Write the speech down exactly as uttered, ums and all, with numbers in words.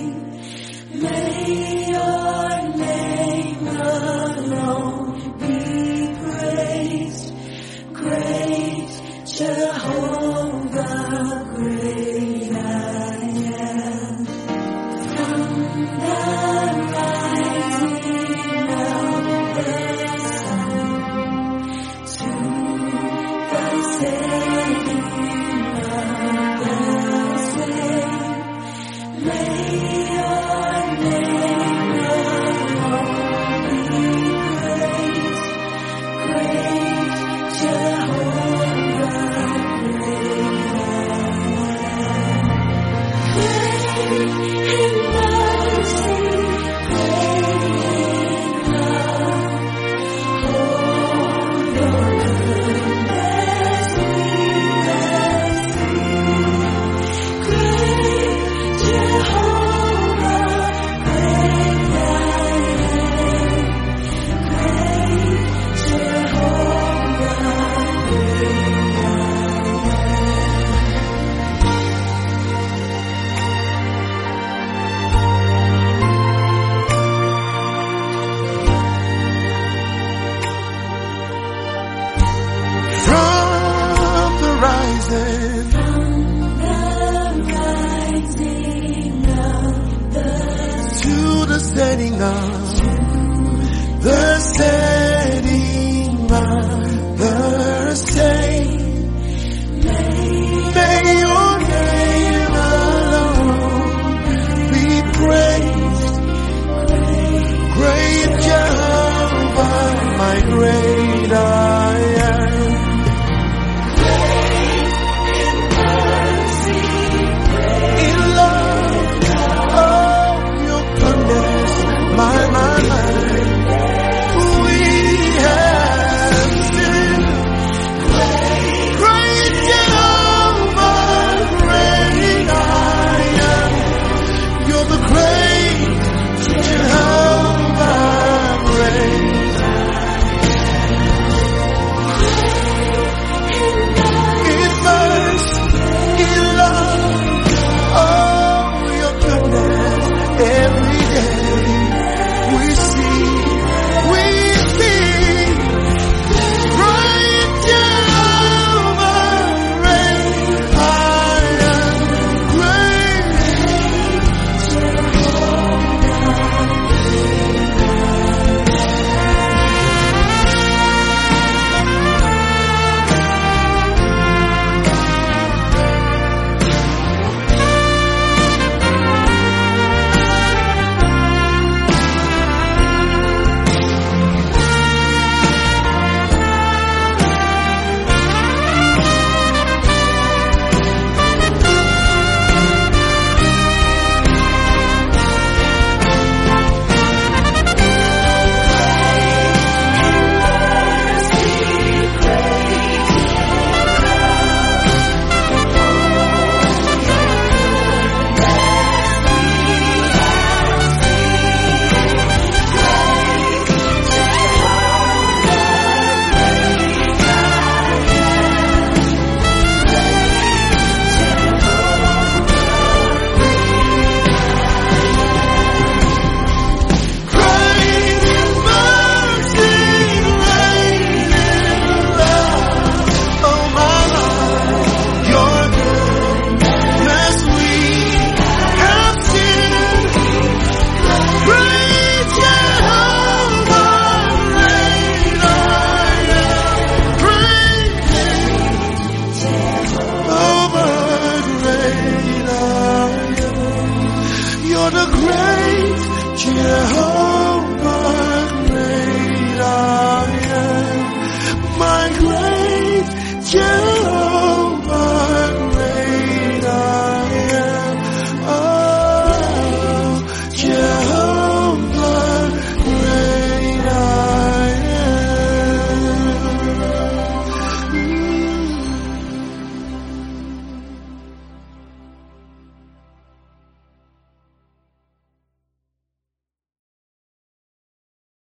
May your name alone be praised. Great Jehovah, great I am. From the rising of the sun to the setting of the same, may your name alone be praised. Great Jehovah, great I am. Great in mercy, great in love. Oh, your goodness we have seen. Great Jehovah, great I am. Great Jehovah, great I From the rising From the rising of the to the setting of the setting of the same, may your name alone be praised. Great Jehovah, my great I am. In love, oh, your goodness, my, my, my, we have seen. Great Jehovah, great I am. You're the great Jehovah, great. In mercy, in love, oh, your goodness, every day we see, we see. Great Jehovah, great I am, great. You're the great Jehovah, great I am, my great Jehovah.